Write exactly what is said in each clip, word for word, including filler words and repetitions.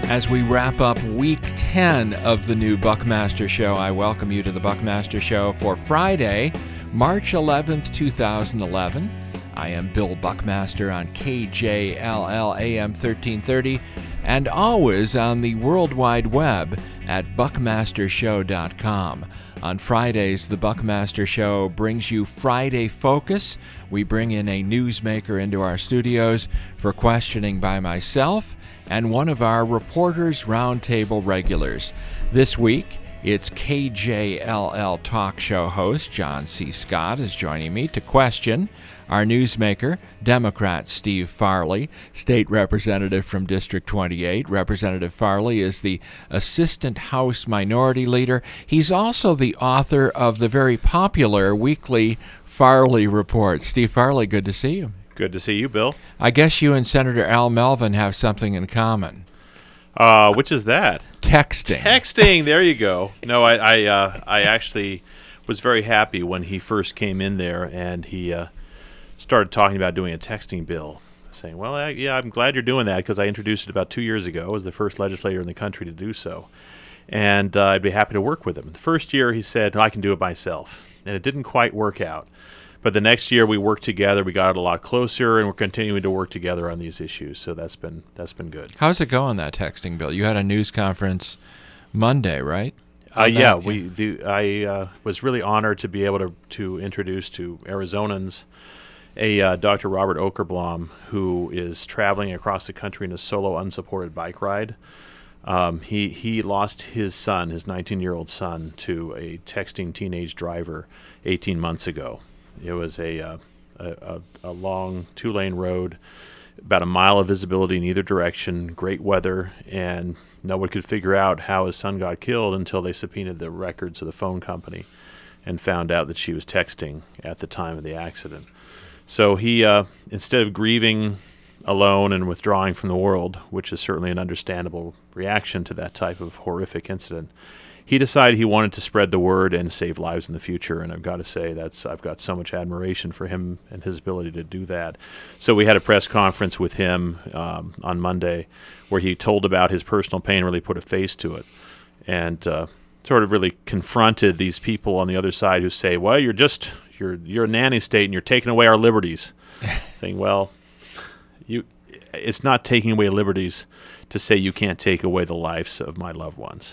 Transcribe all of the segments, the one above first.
As we wrap up week ten of the new Buckmaster Show, I welcome you to the Buckmaster Show for Friday, March eleventh, twenty eleven. I am Bill Buckmaster on K J L L A M thirteen thirty and always on the World Wide Web at buckmaster show dot com. On Fridays, the Buckmaster Show brings you Friday Focus. We bring in a newsmaker into our studios for questioning by myself and one of our Reporters Roundtable regulars. This week, it's K J L L talk show host John C. Scott is joining me to question our newsmaker, Democrat Steve Farley, state representative from District twenty-eight. Representative Farley is the Assistant House Minority Leader. He's also the author of the very popular weekly Farley Report. Steve Farley, good to see you. Good to see you, Bill. I guess you and Senator Al Melvin have something in common. Uh, which is that? Texting. Texting. There you go. No, I I, uh, I actually was very happy when he first came in there and he uh, started talking about doing a texting bill, saying, well, I, yeah, I'm glad you're doing that because I introduced it about two years ago. I was the first legislator in the country to do so. And uh, I'd be happy to work with him. The first year he said, I can do it myself. And it didn't quite work out. But the next year we worked together, we got a lot closer, and we're continuing to work together on these issues. So that's been that's been good. How's it going, that texting bill? You had a news conference Monday, right? Uh, yeah, that, we. The, I uh, was really honored to be able to to introduce to Arizonans a uh, Doctor Robert Okerblom, who is traveling across the country in a solo unsupported bike ride. Um, he he lost his son, his nineteen-year-old son, to a texting teenage driver eighteen months ago. It was a, uh, a a long two-lane road, about a mile of visibility in either direction, great weather, and no one could figure out how his son got killed until they subpoenaed the records of the phone company and found out that she was texting at the time of the accident. So he, uh, instead of grieving alone and withdrawing from the world, which is certainly an understandable reaction to that type of horrific incident, he decided he wanted to spread the word and save lives in the future, and I've got to say that's I've got so much admiration for him and his ability to do that. So we had a press conference with him um, on Monday where he told about his personal pain, really put a face to it, and uh, sort of really confronted these people on the other side who say, well, you're just you're you're a nanny state and you're taking away our liberties. Saying, well, you it's not taking away liberties to say you can't take away the lives of my loved ones.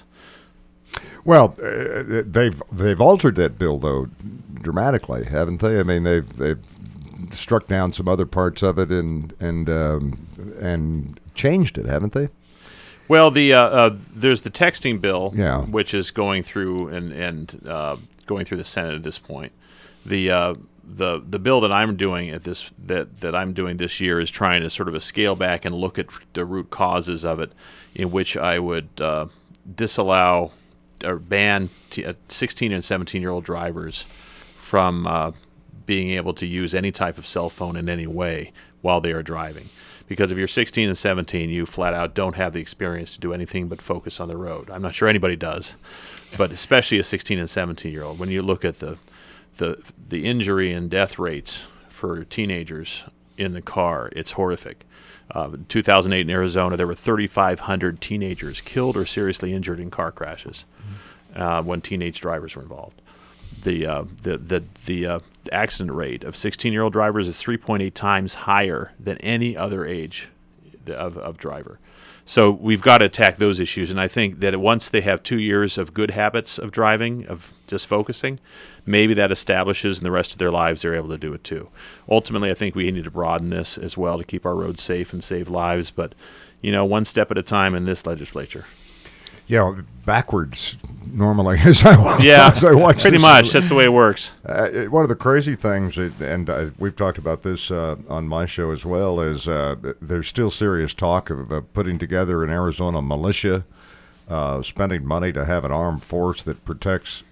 Well, uh, they've they've altered that bill though dramatically, haven't they? I mean, they've they've struck down some other parts of it and and um, and changed it, haven't they? Well, the uh, uh, there's the texting bill, yeah. which is going through and and uh, going through the Senate at this point. The uh, the the bill that I'm doing at this that that I'm doing this year is trying to sort of a scale back and look at the root causes of it, in which I would uh, disallow or ban t- uh, sixteen and seventeen-year-old drivers from uh, being able to use any type of cell phone in any way while they are driving. Because if you're sixteen and seventeen, you flat out don't have the experience to do anything but focus on the road. I'm not sure anybody does, but especially a sixteen and seventeen-year-old. When you look at the the the injury and death rates for teenagers in the car, it's horrific. Uh, in two thousand eight in Arizona, there were thirty-five hundred teenagers killed or seriously injured in car crashes uh, when teenage drivers were involved. The uh, the the the uh, accident rate of sixteen-year-old drivers is three point eight times higher than any other age of of driver. So we've got to attack those issues, and I think that once they have two years of good habits of driving, of just focusing, maybe that establishes in the rest of their lives they're able to do it too. Ultimately, I think we need to broaden this as well to keep our roads safe and save lives, but, you know, one step at a time in this legislature. Yeah, backwards normally as I watch. Yeah, as I watch pretty this. much. That's the way it works. Uh, one of the crazy things, and uh, we've talked about this uh, on my show as well, is uh, there's still serious talk of uh, putting together an Arizona militia, uh, spending money to have an armed force that protects,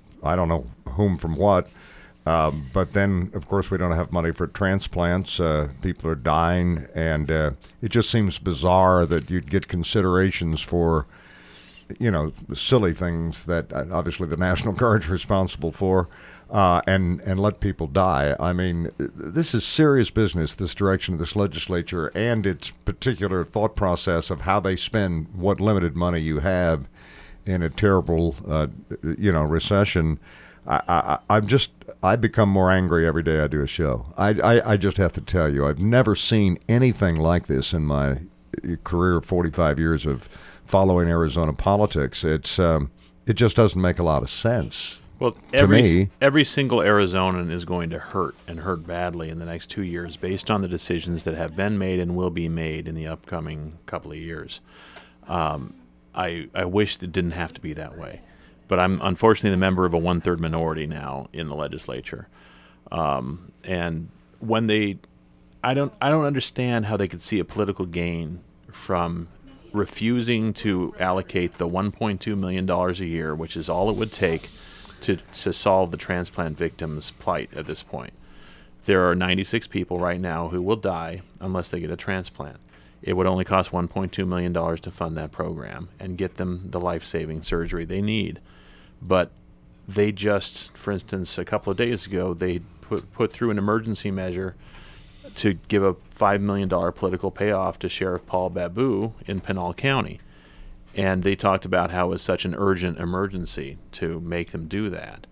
I don't know whom from what. Um, but then, of course, we don't have money for transplants. Uh, people are dying, and uh, it just seems bizarre that you'd get considerations for, you know, silly things that uh, obviously the National Guard's responsible for. uh, and and let people die. I mean, this is serious business, this direction of this legislature and its particular thought process of how they spend what limited money you have in a terrible, uh, you know, recession. I, I, I'm just, I become more angry every day I do a show. I, I, I just have to tell you, I've never seen anything like this in my career of forty-five years of following Arizona politics. It's, um, it just doesn't make a lot of sense. Well, every, to me, every single Arizonan is going to hurt and hurt badly in the next two years based on the decisions that have been made and will be made in the upcoming couple of years. Um, I, I wish it didn't have to be that way. But I'm unfortunately the member of a one-third minority now in the legislature. Um, and when they, I don't, I don't understand how they could see a political gain from refusing to allocate the one point two million dollars a year, which is all it would take to, to solve the transplant victims' plight at this point. There are ninety-six people right now who will die unless they get a transplant. It would only cost one point two million dollars to fund that program and get them the life-saving surgery they need. But they just, for instance, a couple of days ago, they put, put through an emergency measure to give a five million dollars political payoff to Sheriff Paul Babu in Pinal County. And they talked about how it was such an urgent emergency to make them do that.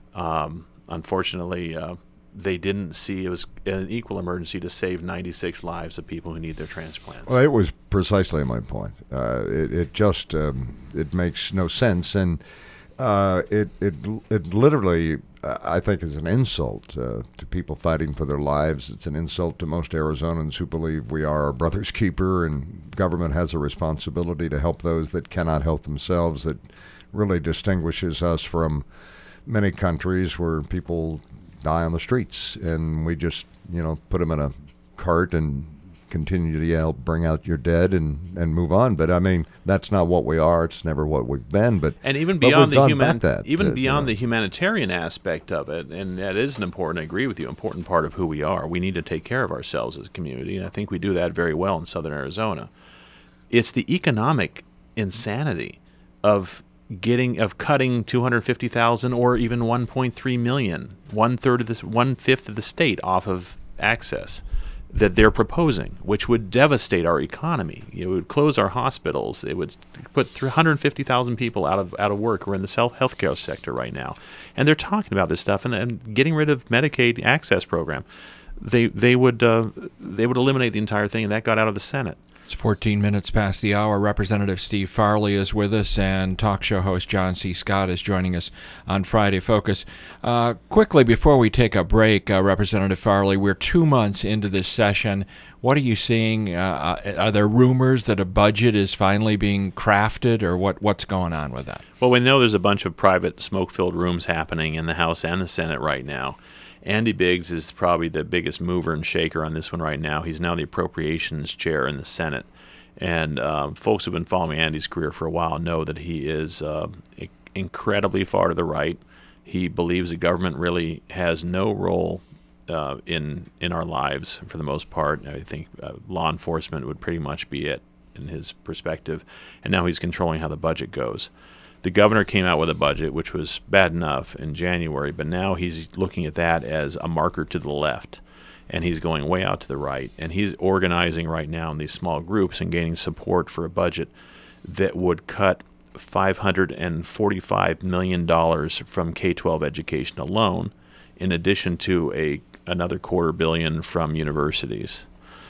Um, unfortunately, uh, they didn't see it was an equal emergency to save ninety-six lives of people who need their transplants. Well, it was precisely my point. Uh, it, it just um, it makes no sense, and uh, it it it literally uh, I think is an insult uh, to people fighting for their lives. It's an insult to most Arizonans who believe we are our brother's keeper, and government has a responsibility to help those that cannot help themselves. That really distinguishes us from many countries where people die on the streets, and we just, you know, put them in a cart and continue to yell, bring out your dead, and, and move on. But I mean, that's not what we are. It's never what we've been. But and even beyond the human, that, even uh, beyond you know. the humanitarian aspect of it, and that is an important. I agree with you. Important part of who we are. We need to take care of ourselves as a community, and I think we do that very well in Southern Arizona. It's the economic insanity of getting of cutting two hundred fifty thousand or even one point three million, one third of this, one fifth of the state off of access that they're proposing, which would devastate our economy. It would close our hospitals. It would put three hundred fifty thousand people out of out of work who are in the self healthcare sector right now, and they're talking about this stuff and, and getting rid of Medicaid access program. They they would uh, they would eliminate the entire thing, and that got out of the Senate. It's fourteen minutes past the hour. Representative Steve Farley is with us, and talk show host John C. Scott is joining us on Friday Focus. Uh, quickly, before we take a break, uh, Representative Farley, we're two months into this session. What are you seeing? Uh, are there rumors that a budget is finally being crafted, or what? what's going on with that? Well, we know there's a bunch of private smoke-filled rooms happening in the House and the Senate right now. Andy Biggs is probably the biggest mover and shaker on this one right now. He's now the appropriations chair in the Senate. And um, folks who've been following Andy's career for a while know that he is uh, incredibly far to the right. He believes the government really has no role uh, in in our lives for the most part. I think uh, law enforcement would pretty much be it in his perspective. And now he's controlling how the budget goes. The governor came out with a budget, which was bad enough in January, but now he's looking at that as a marker to the left, and he's going way out to the right, and he's organizing right now in these small groups and gaining support for a budget that would cut five hundred forty-five million dollars from K twelve education alone, in addition to a another quarter billion from universities.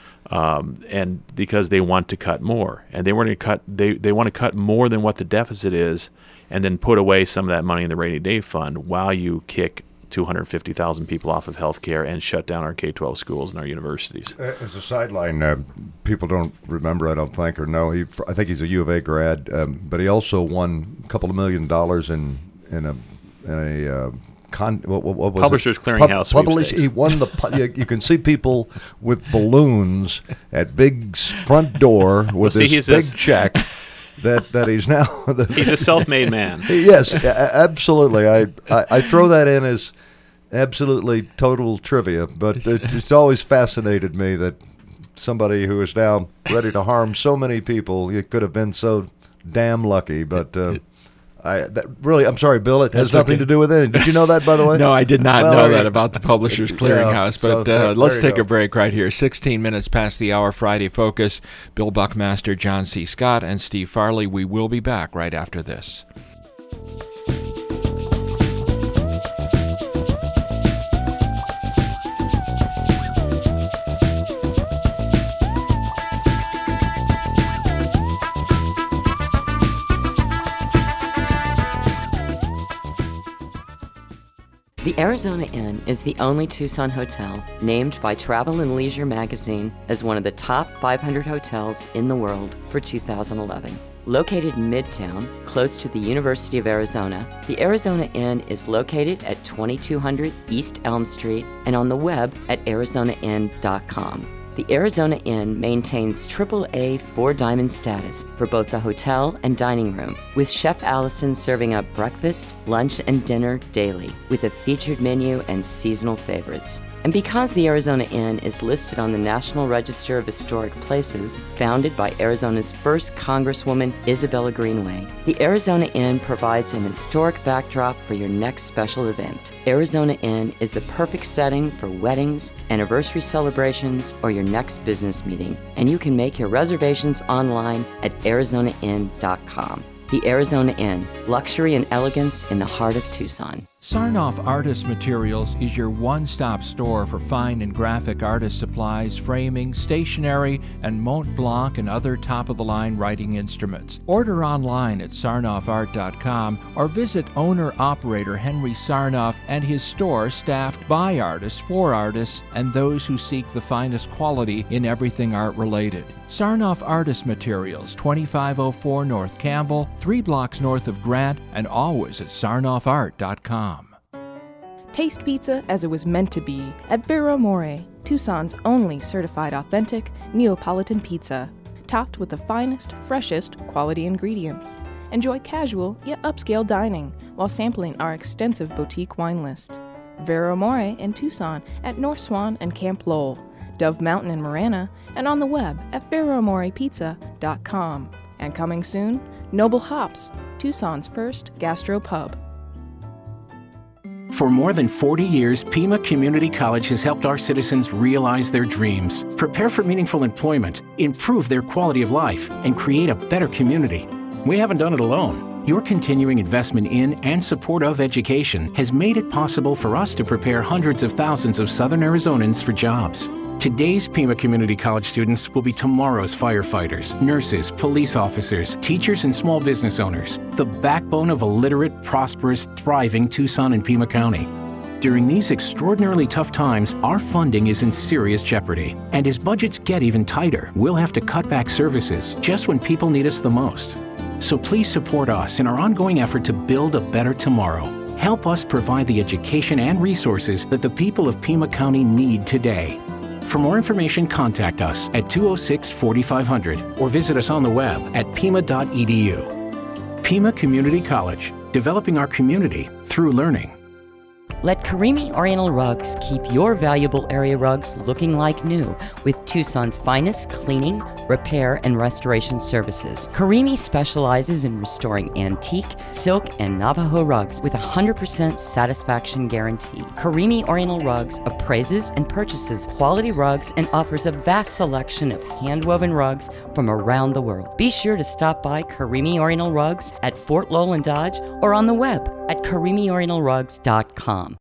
Um, and because they want to cut more, and they want to cut, they, they want to cut more than what the deficit is, and then put away some of that money in the rainy day fund while you kick two hundred fifty thousand people off of health care and shut down our K twelve schools and our universities. As a sideline, uh, people don't remember, I don't think, or know. He, I think he's a U of A grad, um, but he also won a couple of million dollars in in a in a. Uh, Con, what, what was Publishers it? Clearinghouse Pub, publish, sweepstakes. He won the. you, you can see people with balloons at Big's front door with well, see, this big this. check that, that he's now. The, he's a self-made man. Yes, absolutely. I, I I throw that in as absolutely total trivia, but it, it's always fascinated me that somebody who is now ready to harm so many people, it could have been so damn lucky, but. Uh, I that really, I'm sorry, Bill. It has That's nothing okay. to do with it. Did you know that, by the way? No, I did not Well, know there that you- about the Publishers Clearinghouse. Yeah, so but there- uh, let's there you take go. a break right here. sixteen minutes past the hour, Friday Focus. Bill Buckmaster, John C. Scott, and Steve Farley. We will be back right after this. The Arizona Inn is the only Tucson hotel named by Travel and Leisure magazine as one of the top five hundred hotels in the world for two thousand eleven. Located in Midtown, close to the University of Arizona, the Arizona Inn is located at twenty-two hundred East Elm Street and on the web at arizona inn dot com. The Arizona Inn maintains triple A four diamond status for both the hotel and dining room, with Chef Allison serving up breakfast, lunch, and dinner daily, with a featured menu and seasonal favorites. And because the Arizona Inn is listed on the National Register of Historic Places, founded by Arizona's first Congresswoman, Isabella Greenway, the Arizona Inn provides an historic backdrop for your next special event. Arizona Inn is the perfect setting for weddings, anniversary celebrations, or your next business meeting, and you can make your reservations online at arizona inn dot com. The Arizona Inn, luxury and elegance in the heart of Tucson. Sarnoff Artist Materials is your one-stop store for fine and graphic artist supplies, framing, stationery, and Mont Blanc and other top-of-the-line writing instruments. Order online at sarnoff art dot com or visit owner-operator Henry Sarnoff and his store staffed by artists, for artists, and those who seek the finest quality in everything art-related. Sarnoff Artist Materials, twenty-five oh four North Campbell, three blocks north of Grant, and always at sarnoff art dot com. Taste pizza as it was meant to be at Vero More, Tucson's only certified authentic Neapolitan pizza, topped with the finest, freshest quality ingredients. Enjoy casual yet upscale dining while sampling our extensive boutique wine list. Vero More in Tucson at North Swan and Camp Lowell, Dove Mountain in Marana, and on the web at vero more pizza dot com. And coming soon, Noble Hops, Tucson's first gastro pub. For more than forty years, Pima Community College has helped our citizens realize their dreams, prepare for meaningful employment, improve their quality of life, and create a better community. We haven't done it alone. Your continuing investment in and support of education has made it possible for us to prepare hundreds of thousands of Southern Arizonans for jobs. Today's Pima Community College students will be tomorrow's firefighters, nurses, police officers, teachers, and small business owners, the backbone of a literate, prosperous, thriving Tucson and Pima County. During these extraordinarily tough times, our funding is in serious jeopardy. And as budgets get even tighter, we'll have to cut back services just when people need us the most. So please support us in our ongoing effort to build a better tomorrow. Help us provide the education and resources that the people of Pima County need today. For more information, contact us at two oh six, forty-five hundred or visit us on the web at pima dot e d u. Pima Community College, developing our community through learning. Let Karimi Oriental Rugs keep your valuable area rugs looking like new with Tucson's finest cleaning, repair, and restoration services. Karimi specializes in restoring antique, silk, and Navajo rugs with a one hundred percent satisfaction guarantee. Karimi Oriental Rugs appraises and purchases quality rugs and offers a vast selection of hand-woven rugs from around the world. Be sure to stop by Karimi Oriental Rugs at Fort Lowell and Dodge or on the web at karimi oriental rugs dot com.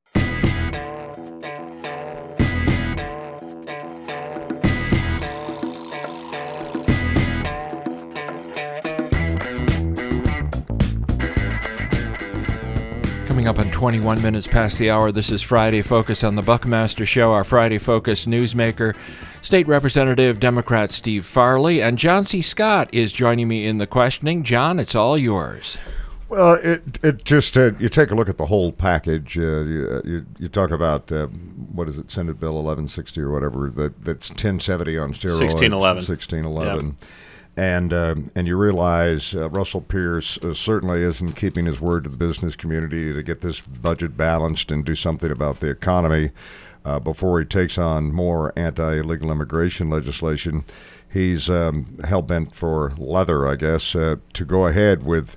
Coming up on twenty-one minutes past the hour, this is Friday Focus on the Buckmaster Show. Our Friday Focus newsmaker, State Representative Democrat Steve Farley, and John C. Scott is joining me in the questioning. John, it's all yours. Well, it it just uh, you take a look at the whole package. Uh, you, you you talk about uh, what is it, Senate Bill eleven sixty or whatever. That that's ten seventy on steroids. sixteen eleven. sixteen eleven. Yep. And um, and you realize uh, Russell Pierce uh, certainly isn't keeping his word to the business community to get this budget balanced and do something about the economy uh, before he takes on more anti-illegal immigration legislation. He's um, hell-bent for leather, I guess, uh, to go ahead with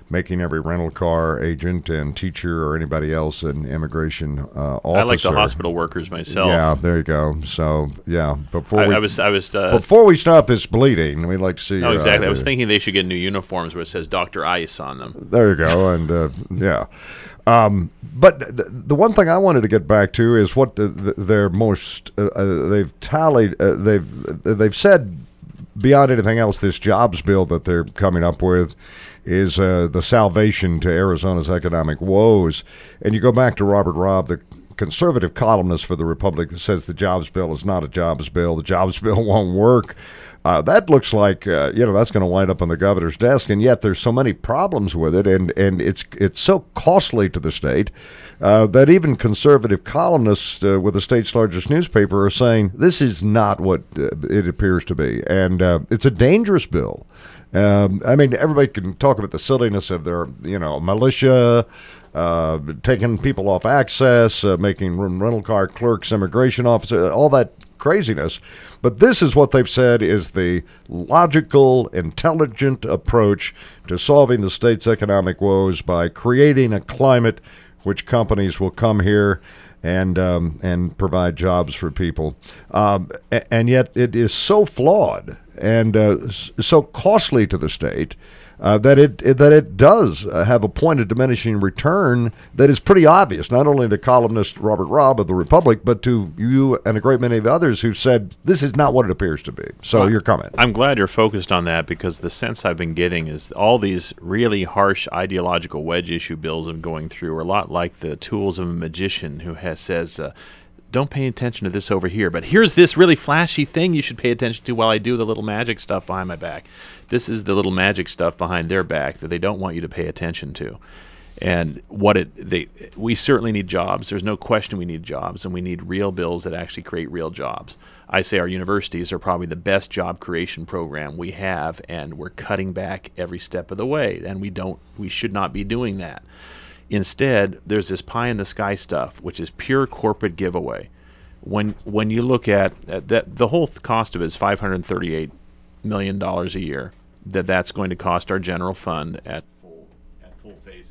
making every rental car agent and teacher or anybody else an immigration uh, officer. I like the hospital workers myself. Yeah, there you go. So, yeah, before I, we I was, I was, uh, before we stop this bleeding, we'd like to see. No, exactly. Uh, I was thinking they should get new uniforms where it says Doctor Ice on them. There you go, and uh, yeah. Um, but the, the one thing I wanted to get back to is what the, the, their most uh, uh, they've tallied. Uh, they've they've said beyond anything else, this jobs bill that they're coming up with is uh, the salvation to Arizona's economic woes. And you go back to Robert Robb, the conservative columnist for the Republic, that says the jobs bill is not a jobs bill. The jobs bill won't work. Uh, that looks like uh, you know that's going to wind up on the governor's desk, and yet there's so many problems with it, and, and it's it's so costly to the state uh, that even conservative columnists uh, with the state's largest newspaper are saying this is not what uh, it appears to be, and uh, it's a dangerous bill. Um, I mean, everybody can talk about the silliness of their you know militia. Uh, taking people off access, uh, making rental car clerks, immigration officers, all that craziness. But this is what they've said is the logical, intelligent approach to solving the state's economic woes by creating a climate which companies will come here and um, and provide jobs for people. Um, and yet it is so flawed and uh, so costly to the state Uh, that it, it that it does uh, have a point of diminishing return that is pretty obvious, not only to columnist Robert Robb of the Republic, but to you and a great many of others who said this is not what it appears to be. So well, your comment. I'm glad you're focused on that, because the sense I've been getting is all these really harsh ideological wedge issue bills I'm going through are a lot like the tools of a magician who has says, uh, don't pay attention to this over here, but here's this really flashy thing you should pay attention to while I do the little magic stuff behind my back. This is the little magic stuff behind their back that they don't want you to pay attention to. And what it they we certainly need jobs. There's no question we need jobs, and we need real bills that actually create real jobs. I say our universities are probably the best job creation program we have, and we're cutting back every step of the way, and we don't we should not be doing that. Instead, there's this pie in the sky stuff, which is pure corporate giveaway. When when you look at uh, that, the whole cost of it is five hundred thirty-eight million dollars a year. That that's going to cost our general fund at full at full phase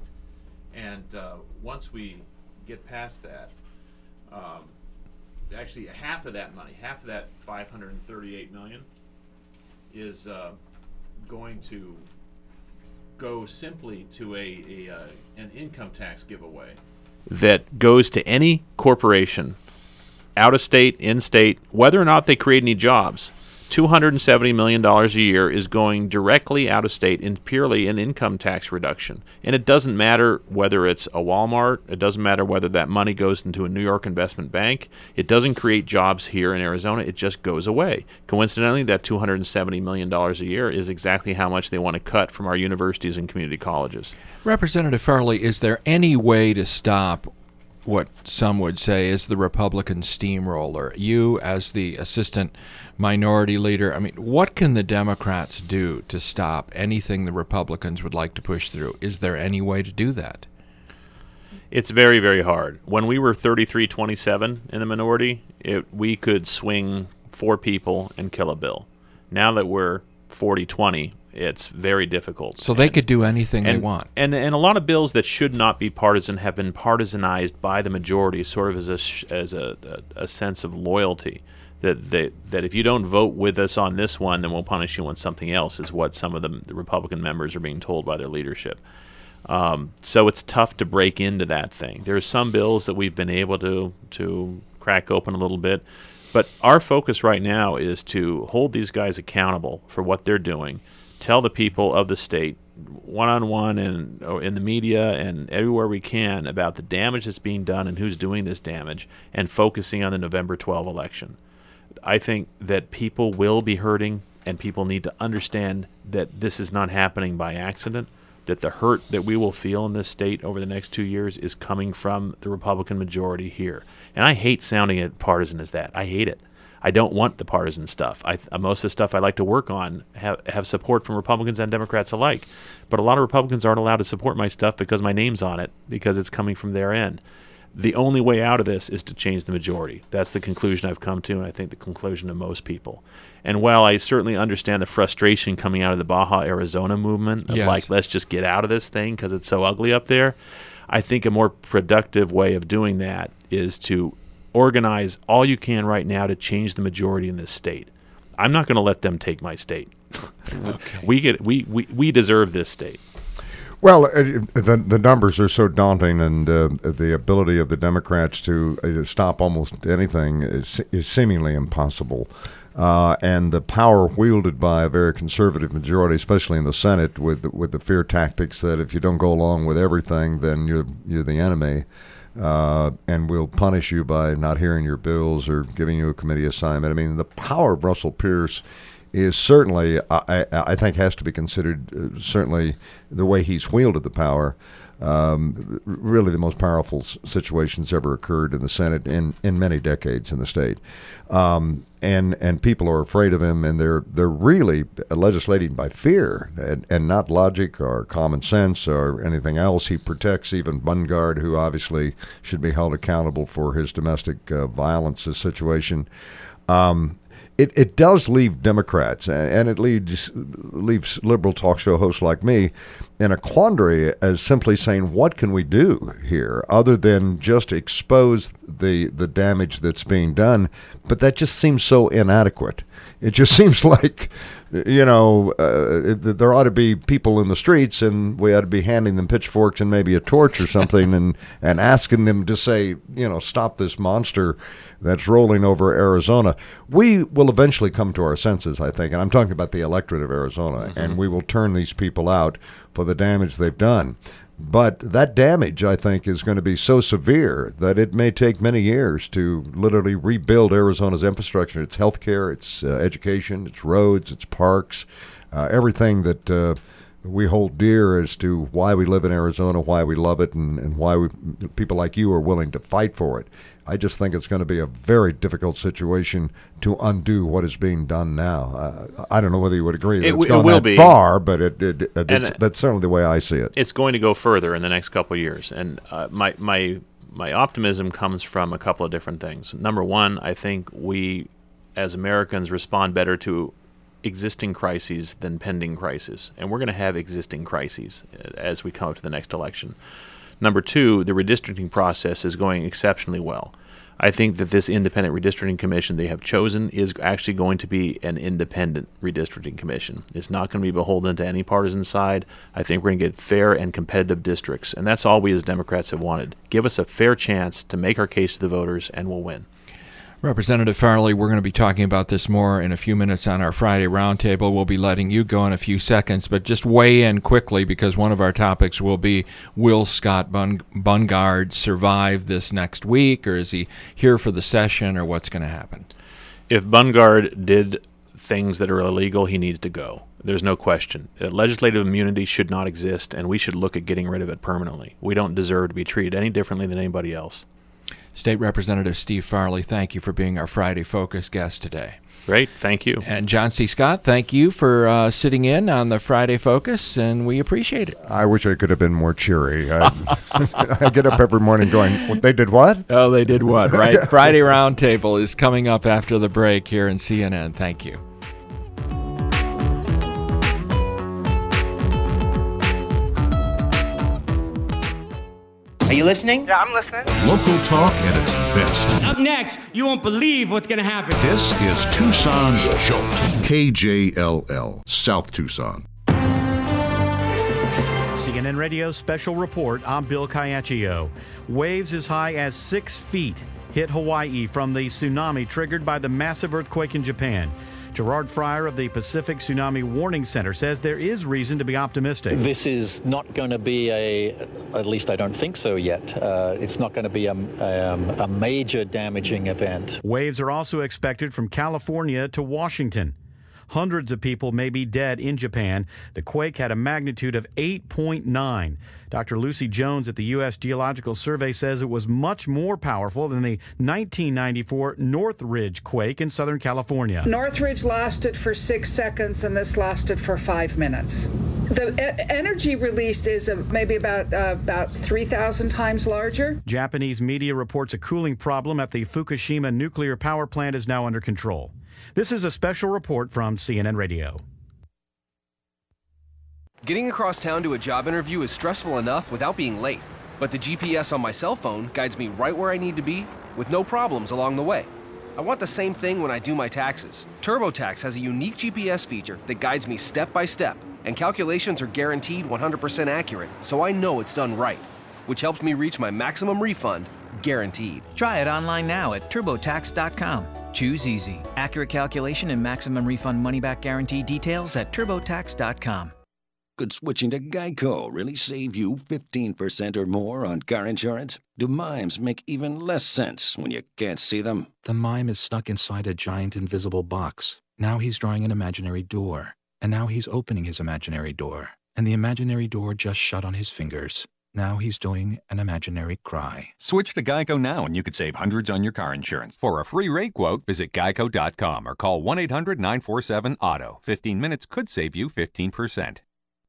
in. And uh, once we get past that, um, actually half of that money, half of that five hundred thirty-eight million, is uh, going to go simply to a, a uh, an income tax giveaway that goes to any corporation, out of state, in state, whether or not they create any jobs. two hundred seventy million dollars a year is going directly out of state in purely an income tax reduction. And it doesn't matter whether it's a Walmart. It doesn't matter whether that money goes into a New York investment bank. It doesn't create jobs here in Arizona. It just goes away. Coincidentally, that two hundred seventy million dollars a year is exactly how much they want to cut from our universities and community colleges. Representative Farley, is there any way to stop what some would say is the Republican steamroller? You, as the assistant minority leader, I mean, what can the Democrats do to stop anything the Republicans would like to push through? Is there any way to do that? It's very, very hard. When we were thirty-three twenty-seven in the minority, it, we could swing four people and kill a bill. Now that we're forty twenty, it's very difficult. So and, they could do anything and, they want. And and a lot of bills that should not be partisan have been partisanized by the majority, sort of as a as a, a, a sense of loyalty. That, they, that if you don't vote with us on this one, then we'll punish you on something else, is what some of the, the Republican members are being told by their leadership. Um, so it's tough to break into that thing. There's some bills that we've been able to to crack open a little bit, but our focus right now is to hold these guys accountable for what they're doing, tell the people of the state one-on-one and or in the media and everywhere we can about the damage that's being done and who's doing this damage, and focusing on the November twelfth election. I think that people will be hurting, and people need to understand that this is not happening by accident, that the hurt that we will feel in this state over the next two years is coming from the Republican majority here. And I hate sounding as partisan as that. I hate it. I don't want the partisan stuff. I, most of the stuff I like to work on have, have support from Republicans and Democrats alike. But a lot of Republicans aren't allowed to support my stuff because my name's on it, because it's coming from their end. The only way out of this is to change the majority. That's the conclusion I've come to, and I think the conclusion of most people. And while I certainly understand the frustration coming out of the Baja Arizona movement of Yes. like, let's just get out of this thing because it's so ugly up there, I think a more productive way of doing that is to organize all you can right now to change the majority in this state. I'm not going to let them take my state. Okay. We get we, we, we deserve this state. Well, uh, the the numbers are so daunting, and uh, the ability of the Democrats to uh, stop almost anything is, is seemingly impossible. Uh, and the power wielded by a very conservative majority, especially in the Senate, with the, with the fear tactics that if you don't go along with everything, then you're you're the enemy, uh, and we'll punish you by not hearing your bills or giving you a committee assignment. I mean, the power of Russell Pierce is certainly, I, I think, has to be considered, uh, certainly the way he's wielded the power, um, really the most powerful s- situations ever occurred in the Senate in, in many decades in the state. Um, and and people are afraid of him, and they're they're really legislating by fear and, and not logic or common sense or anything else. He protects even Bungard, who obviously should be held accountable for his domestic uh, violence situation. Um, It it does leave Democrats, and, and it leaves leaves liberal talk show hosts like me in a quandary as simply saying, what can we do here other than just expose the the damage that's being done? But that just seems so inadequate. It just seems like, you know, uh, it, there ought to be people in the streets, and we ought to be handing them pitchforks and maybe a torch or something, and, and asking them to say, you know, stop this monster that's rolling over Arizona. We will eventually come to our senses, I think, and I'm talking about the electorate of Arizona, mm-hmm. and we will turn these people out for the damage they've done. But that damage, I think, is going to be so severe that it may take many years to literally rebuild Arizona's infrastructure, its health care, its uh, education, its roads, its parks, uh, everything that uh, we hold dear as to why we live in Arizona, why we love it, and, and why we, people like you are willing to fight for it. I just think it's going to be a very difficult situation to undo what is being done now. Uh, I don't know whether you would agree that It it's w- gone it will that be. far, but it, it, it, And, it's, that's certainly the way I see it. It's going to go further in the next couple of years, and uh, my my my optimism comes from a couple of different things. Number one, I think we, as Americans, respond better to existing crises than pending crises, and we're going to have existing crises as we come up to the next election. Number two, the redistricting process is going exceptionally well. I think that this independent redistricting commission they have chosen is actually going to be an independent redistricting commission. It's not going to be beholden to any partisan side. I think we're going to get fair and competitive districts, and that's all we as Democrats have wanted. Give us a fair chance to make our case to the voters, and we'll win. Representative Farley, we're going to be talking about this more in a few minutes on our Friday roundtable. We'll be letting you go in a few seconds, but just weigh in quickly because one of our topics will be, will Scott Bun- Bungard survive this next week, or is he here for the session, or what's going to happen? If Bungard did things that are illegal, he needs to go. There's no question. Uh, legislative immunity should not exist, and we should look at getting rid of it permanently. We don't deserve to be treated any differently than anybody else. State Representative Steve Farley, thank you for being our Friday Focus guest today. Great, thank you. And John C. Scott, thank you for uh, sitting in on the Friday Focus, and we appreciate it. I wish I could have been more cheery. I, I get up every morning going, "What, they did what?" Oh, they did what, right? Friday Roundtable is coming up after the break here in C N N. Thank you. Are you listening? Yeah, I'm listening. Local talk at its best. Up next, you won't believe what's going to happen. This is Tucson's Jolt. K J L L, South Tucson. C N N Radio Special Report. I'm Bill Caiaccio. Waves as high as six feet hit Hawaii from the tsunami triggered by the massive earthquake in Japan. Gerard Fryer of the Pacific Tsunami Warning Center says there is reason to be optimistic. This is not going to be a, at least I don't think so yet, uh, it's not going to be a, um, a major damaging event. Waves are also expected from California to Washington. Hundreds of people may be dead in Japan. The quake had a magnitude of eight point nine. Doctor Lucy Jones at the U S Geological Survey says it was much more powerful than the nineteen ninety-four Northridge quake in Southern California. Northridge lasted for six seconds and this lasted for five minutes. The e- energy released is uh, maybe about uh, about three thousand times larger. Japanese media reports a cooling problem at the Fukushima nuclear power plant is now under control. This is a special report from C N N Radio. Getting across town to a job interview is stressful enough without being late, but the G P S on my cell phone guides me right where I need to be with no problems along the way. I want the same thing when I do my taxes. TurboTax has a unique G P S feature that guides me step by step, and calculations are guaranteed one hundred percent accurate, so I know it's done right, which helps me reach my maximum refund, guaranteed. Try it online now at turbotax dot com. Choose easy. Accurate calculation and maximum refund money-back guarantee details at turbotax dot com. Could switching to Geico really save you fifteen percent or more on car insurance? Do mimes make even less sense when you can't see them? The mime is stuck inside a giant invisible box. Now he's drawing an imaginary door. And now he's opening his imaginary door. And the imaginary door just shut on his fingers. Now he's doing an imaginary cry. Switch to Geico now and you could save hundreds on your car insurance. For a free rate quote, visit geico dot com or call one eight hundred nine four seven auto. fifteen minutes could save you fifteen percent.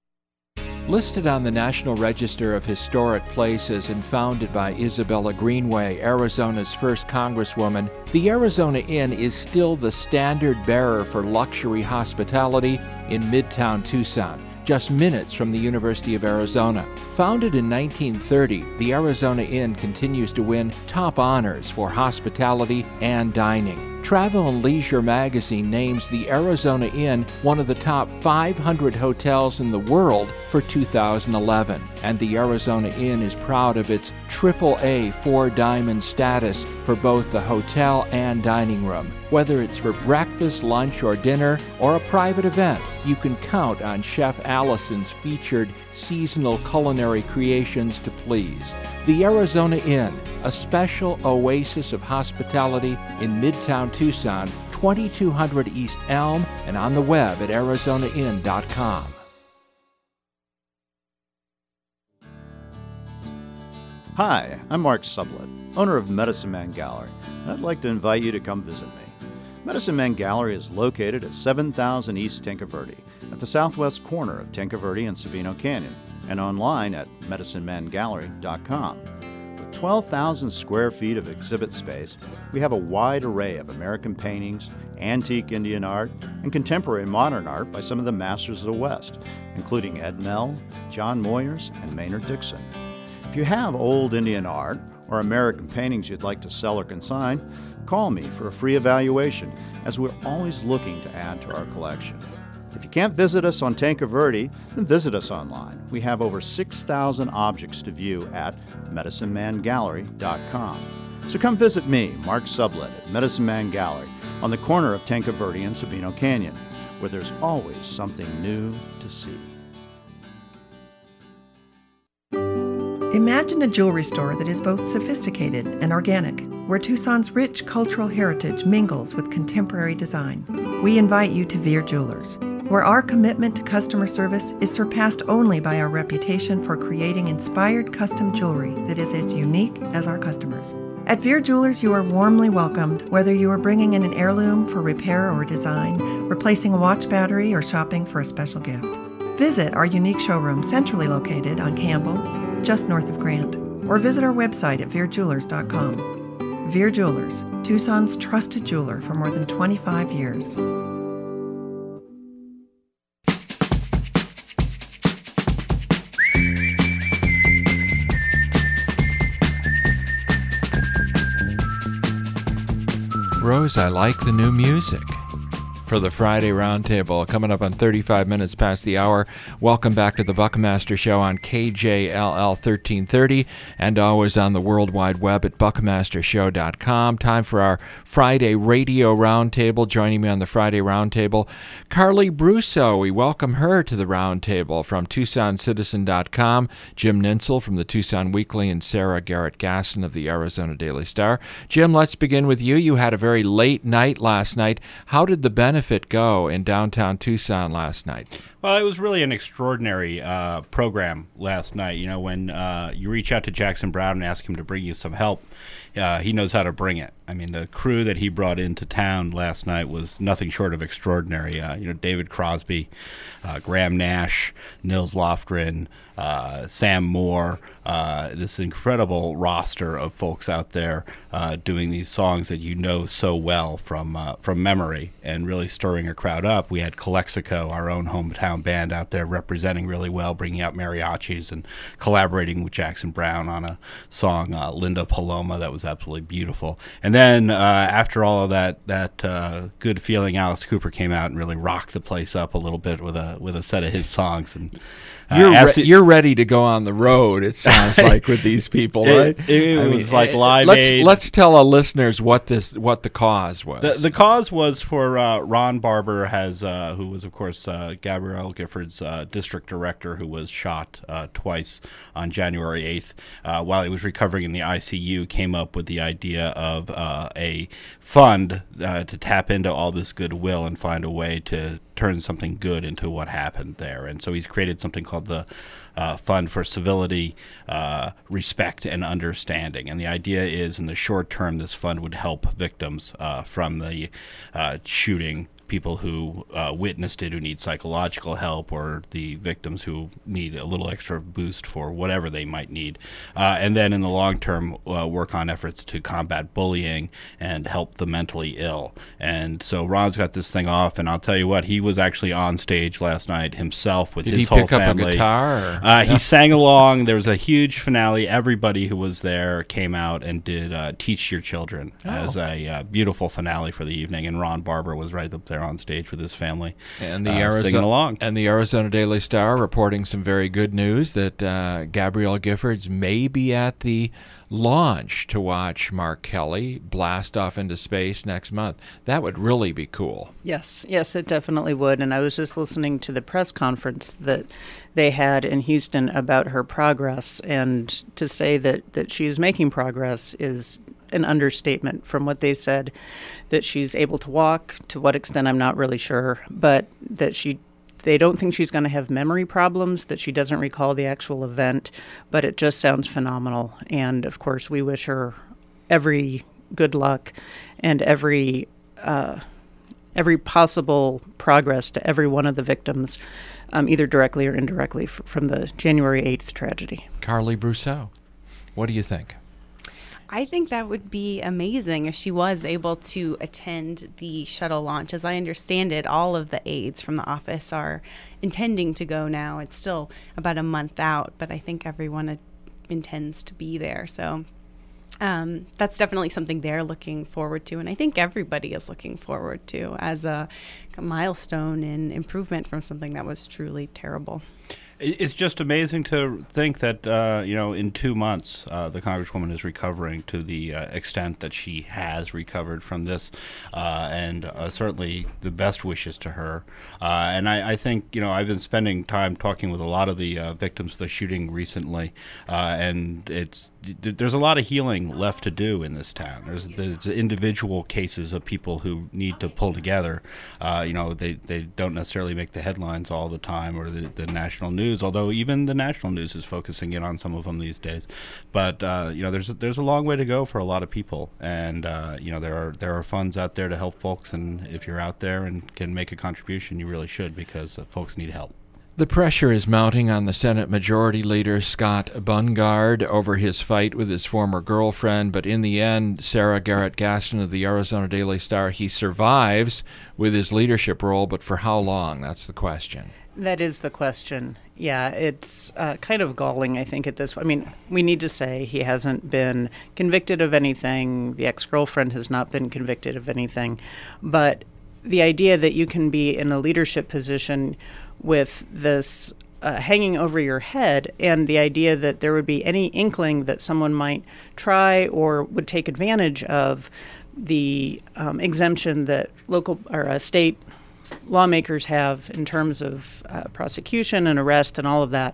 Listed on the National Register of Historic Places and founded by Isabella Greenway, Arizona's first congresswoman, the Arizona Inn is still the standard bearer for luxury hospitality in Midtown Tucson, just minutes from the University of Arizona. Founded in nineteen thirty, the Arizona Inn continues to win top honors for hospitality and dining. Travel and Leisure magazine names the Arizona Inn one of the top five hundred hotels in the world for two thousand eleven, and the Arizona Inn is proud of its triple A four diamond status for both the hotel and dining room. Whether it's for breakfast, lunch, or dinner, or a private event, you can count on Chef Allison's featured seasonal culinary creations to please. The Arizona Inn, a special oasis of hospitality in Midtown Tucson, twenty-two hundred East Elm, and on the web at arizona inn dot com. Hi, I'm Mark Sublett, owner of Medicine Man Gallery, and I'd like to invite you to come visit me. Medicine Man Gallery is located at seven thousand East Tinca Verde, at the southwest corner of Tinca Verde and Sabino Canyon, and online at medicine man gallery dot com. With twelve thousand square feet of exhibit space, we have a wide array of American paintings, antique Indian art, and contemporary modern art by some of the masters of the West, including Ed Mell, John Moyers, and Maynard Dixon. If you have old Indian art or American paintings you'd like to sell or consign, call me for a free evaluation, as we're always looking to add to our collection. If you can't visit us on Tinca Verde, then visit us online. We have over six thousand objects to view at medicine man gallery dot com. So come visit me, Mark Sublett, at Medicine Man Gallery on the corner of Tinca Verde and Sabino Canyon, where there's always something new to see. Imagine a jewelry store that is both sophisticated and organic, where Tucson's rich cultural heritage mingles with contemporary design. We invite you to Veer Jewelers, where our commitment to customer service is surpassed only by our reputation for creating inspired custom jewelry that is as unique as our customers. At Veer Jewelers, you are warmly welcomed, whether you are bringing in an heirloom for repair or design, replacing a watch battery, or shopping for a special gift. Visit our unique showroom centrally located on Campbell, just north of Grant, or visit our website at veer jewelers dot com. Veer Jewelers, Tucson's trusted jeweler for more than twenty-five years. Rose, I like the new music. For the Friday Roundtable, coming up on thirty-five minutes past the hour. Welcome back to the Buckmaster Show on K J L L thirteen thirty and always on the World Wide Web at buckmaster show dot com. Time for our Friday Radio Roundtable. Joining me on the Friday Roundtable, Carly Brusso. We welcome her to the Roundtable from Tucson Citizen dot com, Jim Ninsel from the Tucson Weekly, and Sarah Garrett Gasson of the Arizona Daily Star. Jim, let's begin with you. You had a very late night last night. How did the benefit go in downtown Tucson last night? Well, it was really an extraordinary uh, program last night. You know, when uh, you reach out to Jackson Brown and ask him to bring you some help, uh, he knows how to bring it. I mean, the crew that he brought into town last night was nothing short of extraordinary. Uh, you know, David Crosby, uh, Graham Nash, Nils Lofgren, uh, Sam Moore, uh, this incredible roster of folks out there uh, doing these songs that you know so well from uh, from memory and really stirring a crowd up. We had Calexico, our own hometown band, out there representing really well, bringing out mariachis and collaborating with Jackson Browne on a song, uh, Linda Paloma, that was absolutely beautiful. And then uh, after all of that that uh, good feeling, Alice Cooper came out and really rocked the place up a little bit with a with a set of his songs. And uh, you're re- you're ready to go on the road, it sounds like, with these people, right? It, it, it was mean, like Live let's, Aid. Let's tell our listeners what this what the cause was. The, the cause was for uh, Ron Barber, has uh, who was, of course, uh, Gabrielle Gifford's uh, district director, who was shot uh, twice on January eighth uh, while he was recovering in the I C U, came up with the idea of uh, a fund uh, to tap into all this goodwill and find a way to turn something good into what happened there. And so he's created something called the uh, Fund for Civility, uh, Respect, and Understanding. And the idea is, in the short term, this fund would help victims uh, from the uh, shooting, people who uh, witnessed it who need psychological help, or the victims who need a little extra boost for whatever they might need. Uh, and then in the long term, uh, work on efforts to combat bullying and help the mentally ill. And so Ron's got this thing off, and I'll tell you what, he was actually on stage last night himself with Did his he whole pick up family. a guitar? Or? Uh, Yeah. He sang along. There was a huge finale. Everybody who was there came out and did uh, Teach Your Children Oh. as a uh, beautiful finale for the evening, and Ron Barber was right up there on stage with his family, and the uh, Arizona, singing along. And the Arizona Daily Star reporting some very good news that uh, Gabrielle Giffords may be at the launch to watch Mark Kelly blast off into space next month. That would really be cool. Yes, yes, it definitely would. And I was just listening to the press conference that they had in Houston about her progress, and to say that, that she is making progress is an understatement. From what they said, that she's able to walk, to what extent I'm not really sure, but that she they don't think she's going to have memory problems, that she doesn't recall the actual event, but it just sounds phenomenal. And of course, we wish her every good luck and every uh, every possible progress to every one of the victims, um, either directly or indirectly, f- from the January eighth tragedy. Carly Brousseau, what do you think? I think that would be amazing if she was able to attend the shuttle launch. As I understand it, all of the aides from the office are intending to go now. It's still about a month out, but I think everyone uh, intends to be there. So um, that's definitely something they're looking forward to, and I think everybody is looking forward to as a, a milestone in improvement from something that was truly terrible. It's just amazing to think that, uh, you know, in two months, uh, the Congresswoman is recovering to the uh, extent that she has recovered from this, uh, and uh, certainly the best wishes to her. Uh, and I, I think, you know, I've been spending time talking with a lot of the uh, victims of the shooting recently, uh, and it's there's a lot of healing left to do in this town. There's, there's individual cases of people who need to pull together. Uh, you know, they, they don't necessarily make the headlines all the time, or the, the national news, although even the national news is focusing in on some of them these days. But uh, you know, there's a, there's a long way to go for a lot of people, and uh, you know, there are there are funds out there to help folks, and if you're out there and can make a contribution, you really should, because uh, folks need help. The pressure is mounting on the Senate Majority Leader Scott Bungard over his fight with his former girlfriend, but in the end, Sarah Garrett Gaston of the Arizona Daily Star, he survives with his leadership role, but for how long? That's the question. That is the question. Yeah, it's uh, kind of galling, I think, at this point. I mean, we need to say he hasn't been convicted of anything. The ex-girlfriend has not been convicted of anything. But the idea that you can be in a leadership position with this uh, hanging over your head, and the idea that there would be any inkling that someone might try or would take advantage of the um, exemption that local or uh, state lawmakers have in terms of uh, prosecution and arrest and all of that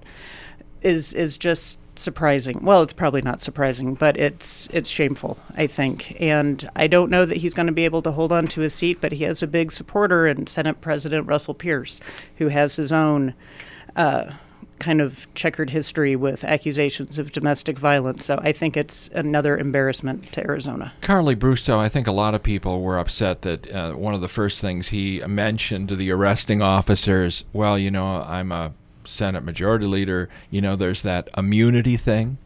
is is just surprising. Well, it's probably not surprising, but it's it's shameful, I think. And I don't know that he's going to be able to hold on to his seat, but he has a big supporter in Senate President Russell Pierce, who has his own uh, kind of checkered history with accusations of domestic violence. So I think it's another embarrassment to Arizona. Carly Brousseau, I think a lot of people were upset that uh, one of the first things he mentioned to the arresting officers, well, you know, I'm a Senate Majority Leader, you know, there's that immunity thing.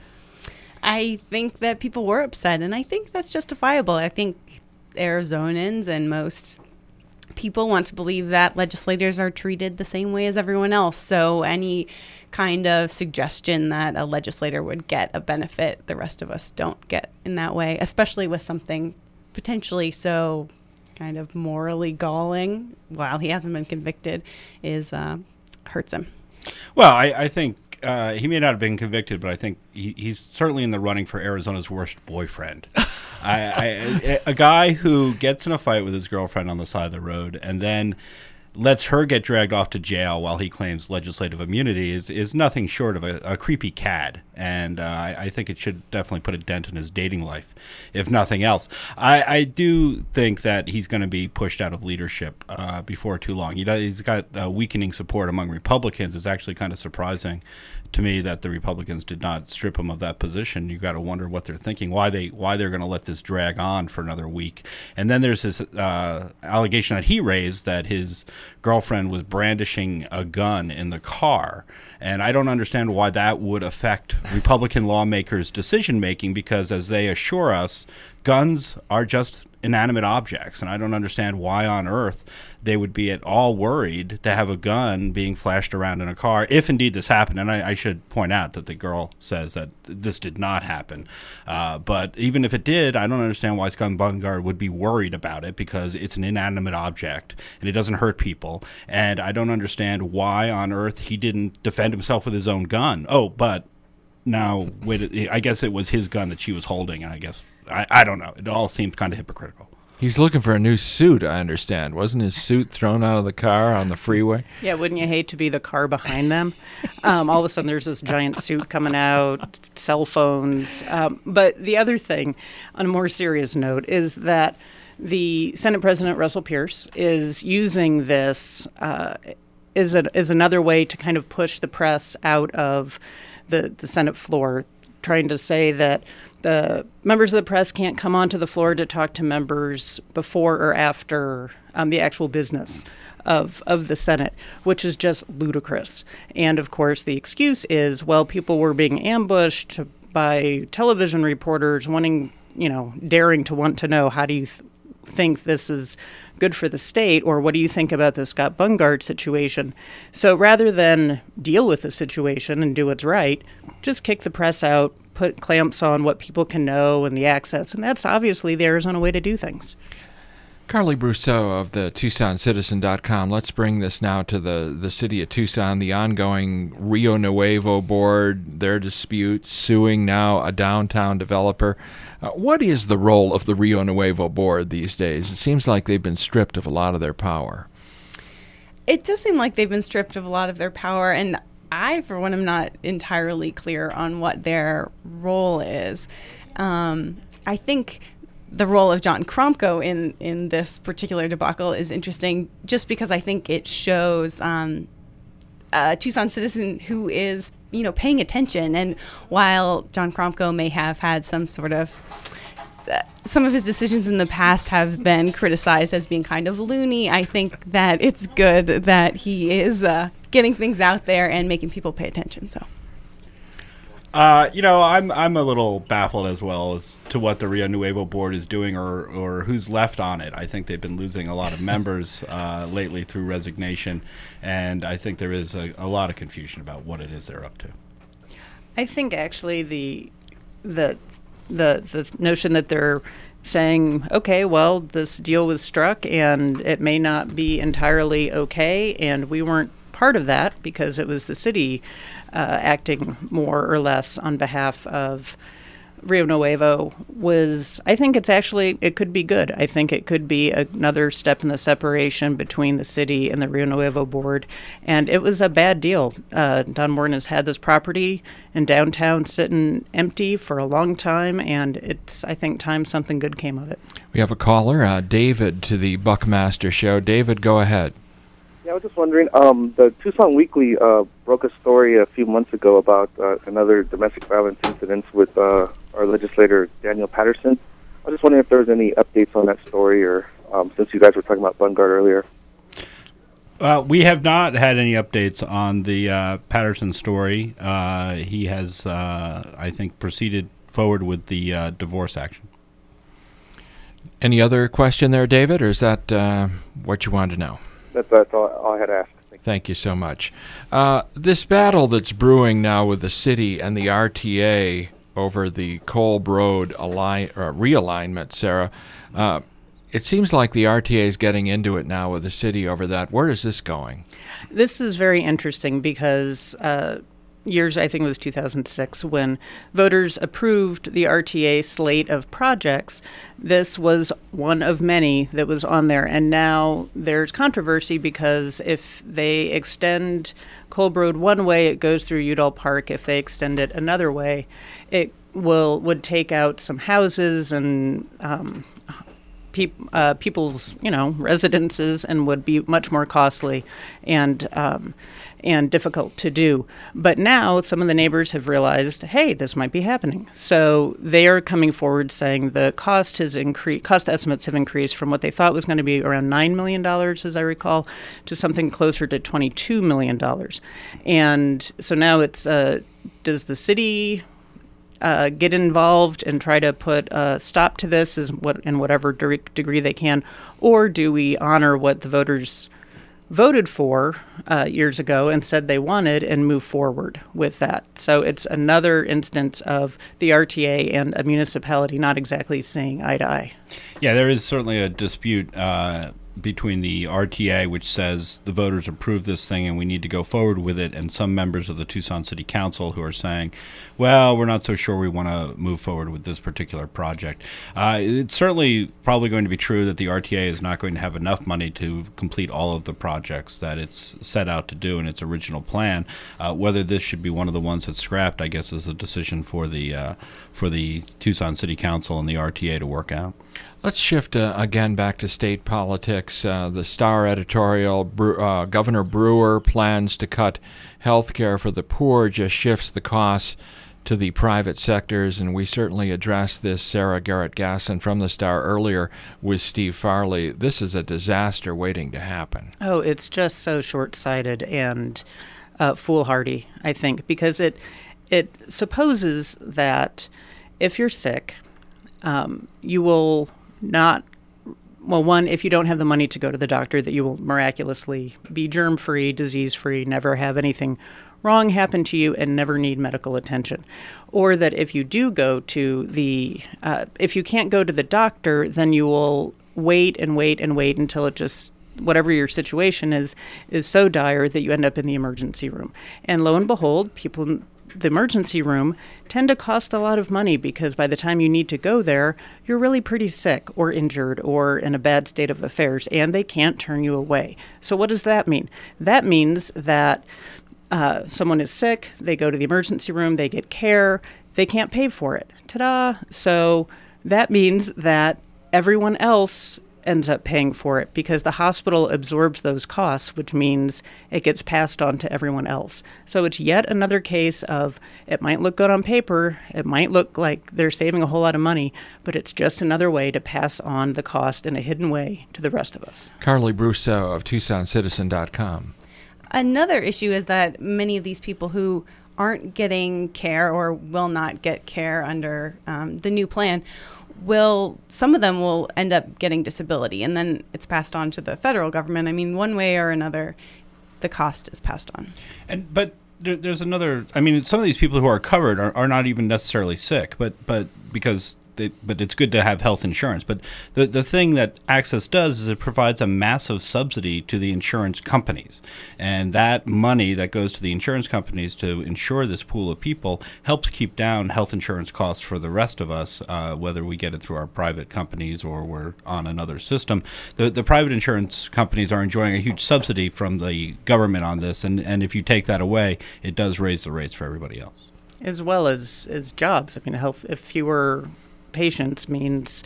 I think that people were upset, and I think that's justifiable. I think Arizonans and most people want to believe that legislators are treated the same way as everyone else. So any kind of suggestion that a legislator would get a benefit the rest of us don't get in that way, especially with something potentially so kind of morally galling while he hasn't been convicted, is uh, hurts him. Well, I, I think uh, he may not have been convicted, but I think he, he's certainly in the running for Arizona's worst boyfriend. I, I, a guy who gets in a fight with his girlfriend on the side of the road and then lets her get dragged off to jail while he claims legislative immunity is, is nothing short of a, a creepy cad. And uh, I, I think it should definitely put a dent in his dating life, if nothing else. I, I do think that he's going to be pushed out of leadership uh, before too long. He does, he's got uh, weakening support among Republicans. It's actually kind of surprising to me that the Republicans did not strip him of that position. You got to wonder what they're thinking, why they why they're going to let this drag on for another week. And then there's this uh, allegation that he raised that his girlfriend was brandishing a gun in the car. And I don't understand why that would affect Republican lawmakers' decision making, because as they assure us, guns are just inanimate objects. And I don't understand why on earth they would be at all worried to have a gun being flashed around in a car, if indeed this happened. And I, I should point out that the girl says that this did not happen. Uh, but even if it did, I don't understand why Scott Bungard would be worried about it, because it's an inanimate object and it doesn't hurt people. And I don't understand why on earth he didn't defend himself with his own gun. Oh, but now, wait, I guess it was his gun that she was holding, and I guess, I, I don't know. It all seems kind of hypocritical. He's looking for a new suit, I understand. Wasn't his suit thrown out of the car on the freeway? Yeah, wouldn't you hate to be the car behind them? Um, all of a sudden there's this giant suit coming out, cell phones. Um, but the other thing, on a more serious note, is that the Senate President Russell Pierce is using this uh, is, a, is another way to kind of push the press out of the, the Senate floor, trying to say that the members of the press can't come onto the floor to talk to members before or after um, the actual business of of the Senate, which is just ludicrous. And of course, the excuse is, well, people were being ambushed by television reporters wanting, you know, daring to want to know, how do you th- think this is good for the state, or what do you think about the Scott Bungard situation? So rather than deal with the situation and do what's right, just kick the press out, put clamps on what people can know and the access, and that's obviously the Arizona way to do things. Carly Brousseau of the Tucson Citizen dot com. Let's bring this now to the, the city of Tucson, the ongoing Rio Nuevo board, their dispute, suing now a downtown developer. Uh, what is the role of the Rio Nuevo board these days? It seems like they've been stripped of a lot of their power. It does seem like they've been stripped of a lot of their power, and I, for one, am not entirely clear on what their role is. Um, I think the role of John Kromko in, in this particular debacle is interesting, just because I think it shows um, a Tucson citizen who is, you know, paying attention. And while John Kromko may have had some sort of uh, some of his decisions in the past have been criticized as being kind of loony, I think that it's good that he is uh, getting things out there and making people pay attention. So, uh, you know, I'm I'm a little baffled as well as to what the Rio Nuevo board is doing, or or who's left on it. I think they've been losing a lot of members uh, lately through resignation, and I think there is a, a lot of confusion about what it is they're up to. I think actually the the the the notion that they're saying, okay, well, this deal was struck and it may not be entirely okay, and we weren't part of that because it was the city uh, acting more or less on behalf of Rio Nuevo, was, I think it's actually, it could be good. I think it could be another step in the separation between the city and the Rio Nuevo board. And it was a bad deal. Uh, Don Morton has had this property in downtown sitting empty for a long time, and it's, I think, time something good came of it. We have a caller, uh, David, to the Buckmaster Show. David, go ahead. Yeah, I was just wondering, um, the Tucson Weekly uh, broke a story a few months ago about uh, another domestic violence incident with uh, our legislator, Daniel Patterson. I was just wondering if there was any updates on that story, or um, since you guys were talking about Bungard earlier. Uh, we have not had any updates on the uh, Patterson story. Uh, he has, uh, I think, proceeded forward with the uh, divorce action. Any other question there, David, or is that uh, what you wanted to know? That's, that's all, all I had asked. Thank, Thank you so much. Uh, this battle that's brewing now with the city and the R T A over the Kolb Road align, uh, realignment, Sarah, uh, it seems like the R T A is getting into it now with the city over that. Where is this going? This is very interesting because uh, years, I think it was two thousand six, when voters approved the R T A slate of projects. This was one of many that was on there. And now there's controversy because if they extend Kolb Road one way, it goes through Udall Park. If they extend it another way, it will would take out some houses and um, pe- uh, people's, you know, residences, and would be much more costly and um, and difficult to do. But now some of the neighbors have realized, hey, this might be happening. So they are coming forward saying the cost has increased, cost estimates have increased from what they thought was going to be around nine million dollars, as I recall, to something closer to twenty-two million dollars. And so now it's, uh, does the city uh, get involved and try to put a stop to this as what, in whatever de- degree they can, or do we honor what the voters voted for uh, years ago and said they wanted and move forward with that? So it's another instance of the R T A and a municipality not exactly seeing eye to eye. Yeah, there is certainly a dispute uh, between the R T A, which says the voters approved this thing and we need to go forward with it, and some members of the Tucson City Council who are saying, well, we're not so sure we want to move forward with this particular project. Uh, it's certainly probably going to be true that the R T A is not going to have enough money to complete all of the projects that it's set out to do in its original plan. Uh, whether this should be one of the ones that's scrapped, I guess, is a decision for the uh, for the Tucson City Council and the R T A to work out. Let's shift uh, again back to state politics. Uh, the Star editorial, Bre- uh, Governor Brewer plans to cut health care for the poor, just shifts the costs to the private sectors, and we certainly addressed this, Sarah Garrett-Gasson from the Star earlier with Steve Farley. This is a disaster waiting to happen. Oh, it's just so short-sighted and uh, foolhardy, I think, because it it supposes that if you're sick, um, you will not, well, one, if you don't have the money to go to the doctor, that you will miraculously be germ-free, disease-free, never have anything wrong happen to you, and never need medical attention. Or that if you do go to the, uh, if you can't go to the doctor, then you will wait and wait and wait until it just, whatever your situation is, is so dire that you end up in the emergency room. And lo and behold, people in the emergency room tend to cost a lot of money, because by the time you need to go there, you're really pretty sick or injured or in a bad state of affairs, and they can't turn you away. So what does that mean? That means that uh, someone is sick, they go to the emergency room, they get care, they can't pay for it. Ta-da! So that means that everyone else ends up paying for it, because the hospital absorbs those costs, which means it gets passed on to everyone else. So it's yet another case of, it might look good on paper, it might look like they're saving a whole lot of money, but it's just another way to pass on the cost in a hidden way to the rest of us. Carly Brousseau of Tucson Citizen dot com. Another issue is that many of these people who aren't getting care or will not get care under um, the new plan will, some of them will end up getting disability, and then it's passed on to the federal government. I mean, one way or another, the cost is passed on. And but there, there's another. I mean, some of these people who are covered are, are not even necessarily sick, but but because. They, but it's good to have health insurance. But the the thing that Access does is it provides a massive subsidy to the insurance companies. And that money that goes to the insurance companies to insure this pool of people helps keep down health insurance costs for the rest of us, uh, whether we get it through our private companies or we're on another system. The the private insurance companies are enjoying a huge subsidy from the government on this. And, and if you take that away, it does raise the rates for everybody else. As well as, as jobs. I mean, health, if fewer patients means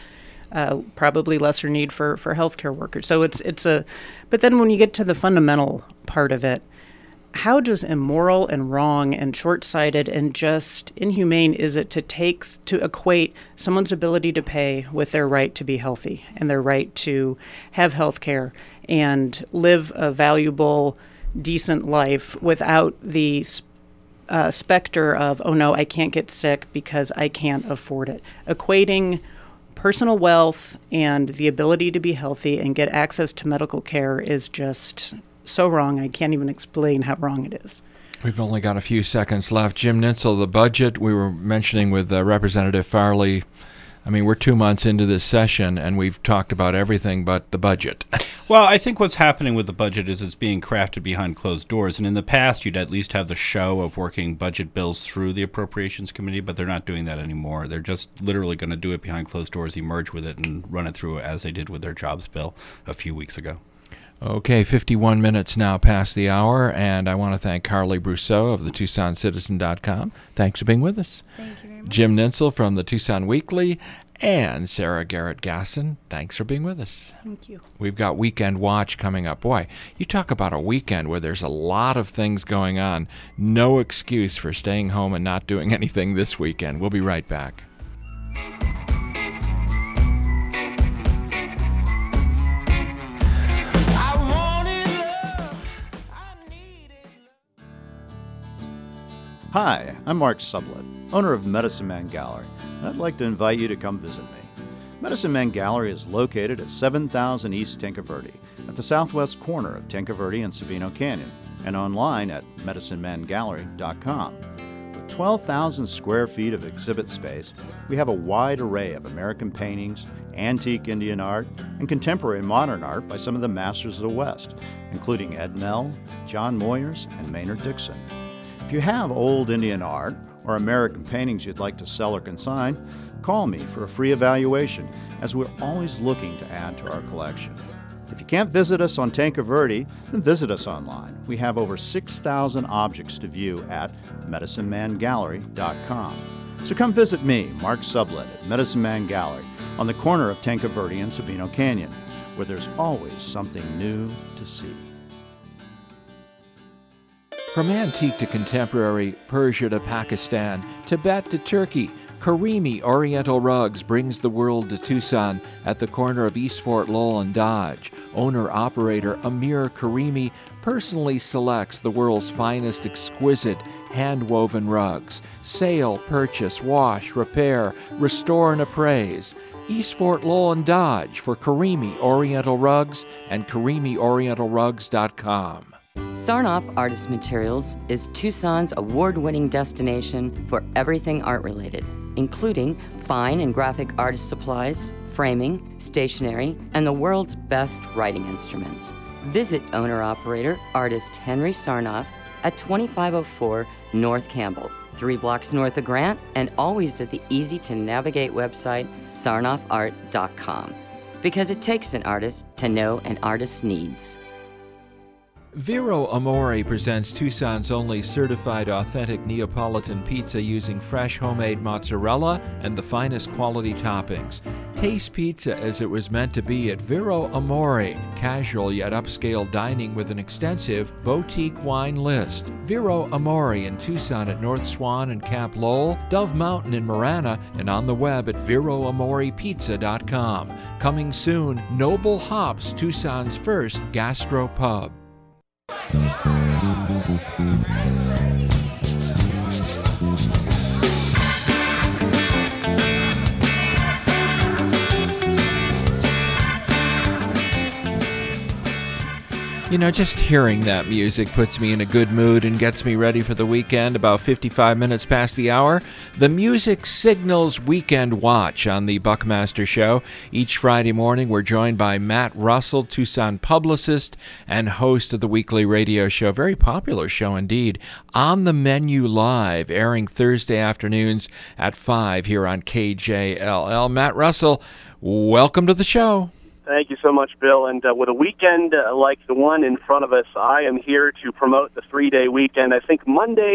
uh, probably lesser need for, for healthcare workers. So it's it's a, but then when you get to the fundamental part of it, how just immoral and wrong and short-sighted and just inhumane is it to take to equate someone's ability to pay with their right to be healthy and their right to have health care and live a valuable, decent life without the uh, specter of, oh no, I can't get sick because I can't afford it. Equating personal wealth and the ability to be healthy and get access to medical care is just so wrong. I can't even explain how wrong it is. We've only got a few seconds left. Jim Nitzel, the budget we were mentioning with uh, Representative Farley. I mean, we're two months into this session, and we've talked about everything but the budget. Well, I think what's happening with the budget is it's being crafted behind closed doors. And in the past, you'd at least have the show of working budget bills through the Appropriations Committee, but they're not doing that anymore. They're just literally going to do it behind closed doors, emerge with it, and run it through as they did with their jobs bill a few weeks ago. Okay, fifty-one minutes now past the hour, and I want to thank Carly Brousseau of the Tucson Citizen dot com. Thanks for being with us. Thank you very much. Jim Nitzel from the Tucson Weekly, and Sarah Garrett-Gasson. Thanks for being with us. Thank you. We've got Weekend Watch coming up. Boy, you talk about a weekend where there's a lot of things going on. No excuse for staying home and not doing anything this weekend. We'll be right back. Hi, I'm Mark Sublett, owner of Medicine Man Gallery, and I'd like to invite you to come visit me. Medicine Man Gallery is located at seven thousand East Tinca Verde, at the southwest corner of Tinca Verde and Sabino Canyon, and online at medicine man gallery dot com. With twelve thousand square feet of exhibit space, we have a wide array of American paintings, antique Indian art, and contemporary modern art by some of the masters of the West, including Ed Nell, John Moyers, and Maynard Dixon. If you have old Indian art or American paintings you'd like to sell or consign, call me for a free evaluation, as we're always looking to add to our collection. If you can't visit us on Tinca Verde, then visit us online. We have over six thousand objects to view at medicine man gallery dot com. So come visit me, Mark Sublett, at Medicine Man Gallery on the corner of Tinca Verde and Sabino Canyon, where there's always something new to see. From antique to contemporary, Persia to Pakistan, Tibet to Turkey, Karimi Oriental Rugs brings the world to Tucson at the corner of East Fort Lowell and Dodge. Owner-operator Amir Karimi personally selects the world's finest exquisite hand-woven rugs. Sale, purchase, wash, repair, restore, and appraise. East Fort Lowell and Dodge for Karimi Oriental Rugs and karimi oriental rugs dot com. Sarnoff Artist Materials is Tucson's award-winning destination for everything art-related, including fine and graphic artist supplies, framing, stationery, and the world's best writing instruments. Visit owner-operator artist Henry Sarnoff at twenty-five oh four North Campbell, three blocks north of Grant, and always at the easy-to-navigate website sarnoff art dot com, because it takes an artist to know an artist's needs. Vero Amore presents Tucson's only certified authentic Neapolitan pizza using fresh homemade mozzarella and the finest quality toppings. Taste pizza as it was meant to be at Vero Amore, casual yet upscale dining with an extensive boutique wine list. Vero Amore in Tucson at North Swan and Camp Lowell, Dove Mountain in Marana, and on the web at vero amore pizza dot com. Coming soon, Noble Hops, Tucson's first gastro pub. You know, just hearing that music puts me in a good mood and gets me ready for the weekend. About fifty-five minutes past the hour, the music signals Weekend Watch on the Buckmaster Show. Each Friday morning, we're joined by Matt Russell, Tucson publicist and host of the weekly radio show. Very popular show indeed. On the Menu Live, airing Thursday afternoons at five here on K J L L. Matt Russell, welcome to the show. Thank you so much, Bill. And uh, with a weekend uh, like the one in front of us, I am here to promote the three-day weekend. I think Monday,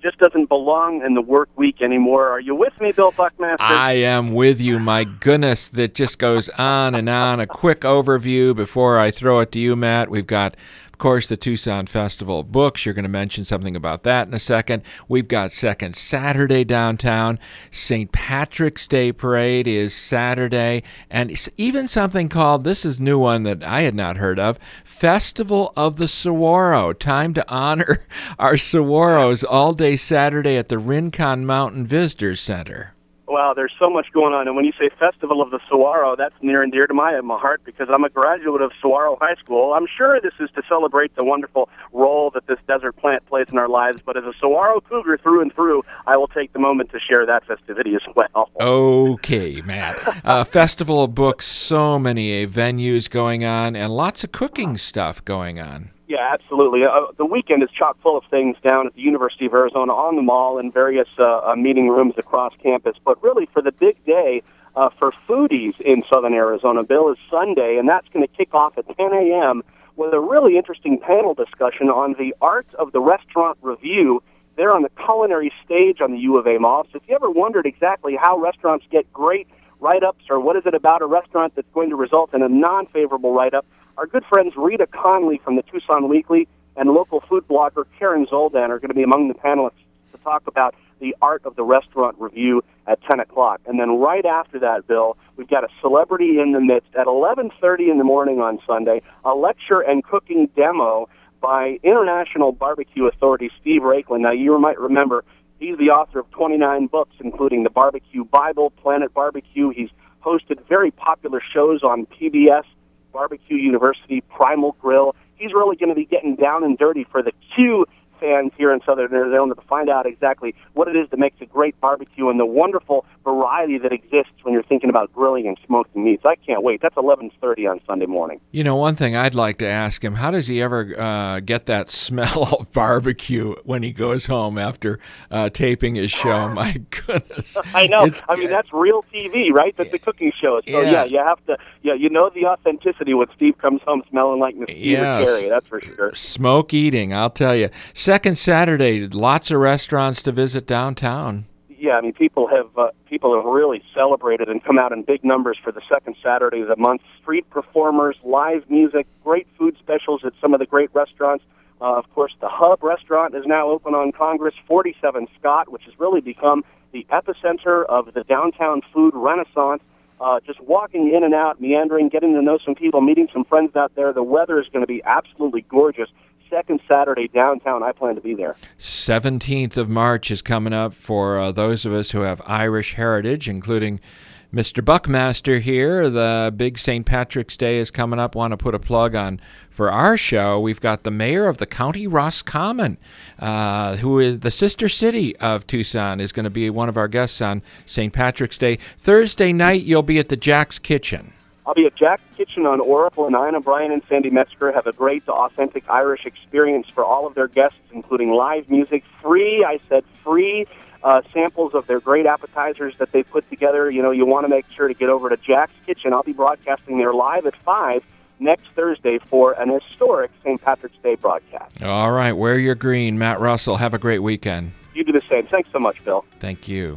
just doesn't belong in the work week anymore. Are you with me, Bill Buckmaster? I am with you. My goodness, that just goes on and on. A quick overview before I throw it to you, Matt. We've got, of course, the Tucson Festival of Books. You're going to mention something about that in a second. We've got Second Saturday downtown. Saint Patrick's Day Parade is Saturday. And even something called, this is a new one that I had not heard of, Festival of the Saguaro. Time to honor our saguaros all day Saturday at the Rincon Mountain Visitors Center. Wow, there's so much going on. And when you say Festival of the Saguaro, that's near and dear to my, my heart because I'm a graduate of Saguaro High School. I'm sure this is to celebrate the wonderful role that this desert plant plays in our lives. But as a Saguaro Cougar through and through, I will take the moment to share that festivity as well. Okay, Matt. Uh, Festival of Books, so many venues going on and lots of cooking stuff going on. Yeah, absolutely. Uh, the weekend is chock full of things down at the University of Arizona on the mall and various uh, uh, meeting rooms across campus. But really, for the big day uh, for foodies in southern Arizona, Bill, is Sunday, and that's going to kick off at ten a.m. with a really interesting panel discussion on the art of the restaurant review there on the culinary stage on the U of A Mall. So if you ever wondered exactly how restaurants get great write-ups or what is it about a restaurant that's going to result in a non-favorable write-up, our good friends Rita Conley from the Tucson Weekly and local food blogger Karen Zoldan are going to be among the panelists to talk about the art of the restaurant review at ten o'clock. And then right after that, Bill, we've got a celebrity in the midst at eleven thirty in the morning on Sunday, a lecture and cooking demo by International Barbecue Authority Steve Raiklen. Now, you might remember he's the author of twenty-nine books, including The Barbecue Bible, Planet Barbecue. He's hosted very popular shows on P B S, Barbecue University, Primal Grill. He's really going to be getting down and dirty for the Q fans here in southern Arizona to find out exactly what it is that makes a great barbecue and the wonderful variety that exists when you're thinking about grilling and smoking meats. I can't wait. That's eleven thirty on Sunday morning. You know, one thing I'd like to ask him, how does he ever uh, get that smell of barbecue when he goes home after uh, taping his show? My goodness. I know. It's, I mean, that's real T V, right? That's the cooking show. So, Yeah. yeah, you have to, yeah, you know the authenticity when Steve comes home smelling like Miss Yes. Carey, that's for sure. Smoke eating, I'll tell you. Second Saturday, lots of restaurants to visit downtown. Yeah, I mean, people have uh, people have really celebrated and come out in big numbers for the second Saturday of the month. Street performers, live music, great food specials at some of the great restaurants. Uh, of course, the Hub restaurant is now open on Congress, forty-seven Scott, which has really become the epicenter of the downtown food renaissance. Uh, just walking in and out, meandering, getting to know some people, meeting some friends out there. The weather is going to be absolutely gorgeous. Second Saturday downtown, I plan to be there. seventeenth of March is coming up for uh, those of us who have Irish heritage, including Mister Buckmaster here. The big Saint Patrick's Day is coming up. Want to put a plug on for our show. We've got the mayor of the county, Roscommon, uh, who is the sister city of Tucson, is going to be one of our guests on Saint Patrick's Day. Thursday night, you'll be at the Jack's Kitchen. I'll be at Jack's Kitchen on Oracle, and Ina Bryan and Sandy Metzger have a great, authentic Irish experience for all of their guests, including live music, free, I said free, uh, samples of their great appetizers that they put together. You know, you want to make sure to get over to Jack's Kitchen. I'll be broadcasting there live at five next Thursday for an historic Saint Patrick's Day broadcast. All right, wear your green. Matt Russell, have a great weekend. You do the same. Thanks so much, Bill. Thank you.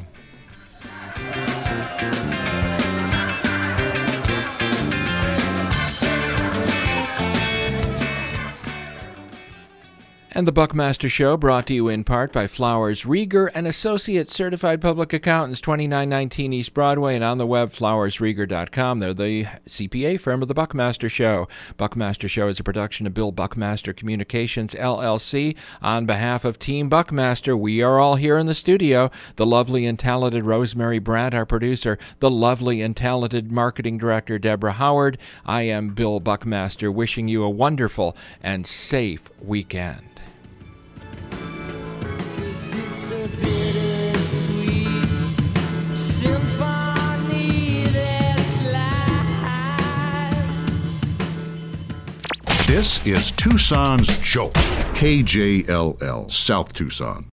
And the Buckmaster Show brought to you in part by Flowers Rieger and Associate Certified Public Accountants, twenty-nine nineteen East Broadway, and on the web, flowers rieger dot com. They're the C P A firm of the Buckmaster Show. Buckmaster Show is a production of Bill Buckmaster Communications, L L C. On behalf of Team Buckmaster, we are all here in the studio. The lovely and talented Rosemary Brandt, our producer. The lovely and talented marketing director, Deborah Howard. I am Bill Buckmaster, wishing you a wonderful and safe weekend. This is Tucson's Jolt, K J L L, South Tucson.